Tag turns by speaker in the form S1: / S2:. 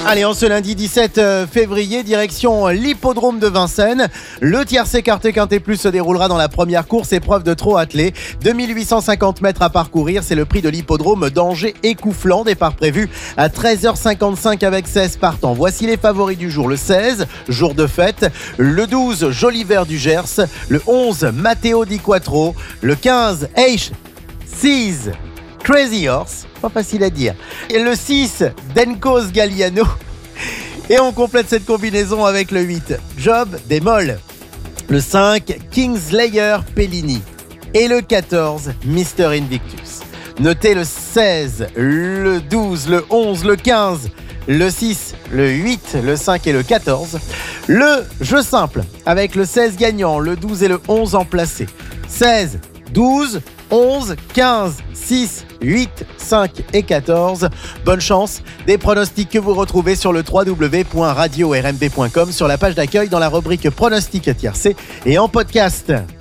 S1: Allez, en ce lundi 17 février, direction l'hippodrome de Vincennes. Le tiercé quarté quinté plus se déroulera dans la première course, épreuve de trot attelé. 2850 mètres à parcourir, c'est le prix de l'hippodrome d'Angers-Écouflant. Départ prévu à 13h55 avec 16 partants. Voici les favoris du jour. Le 16, jour de fête. Le 12, Joli Vert du Gers. Le 11, Matteo Di Quattro. Le 15, H6 Crazy Horse, pas facile à dire. Et le 6, Denkos Galliano. Et on complète cette combinaison avec le 8, Job des Molles. Le 5, Kingslayer Pellini. Et le 14, Mr Invictus. Notez le 16, le 12, le 11, le 15, le 6, le 8, le 5 et le 14. Le jeu simple avec le 16 gagnant, le 12 et le 11 en placé. 16, 12, 11, 15, 6, 8, 5 et 14. Bonne chance. Des pronostics que vous retrouvez sur le www.radio-rmb.com sur la page d'accueil dans la rubrique pronostics tiercé et en podcast.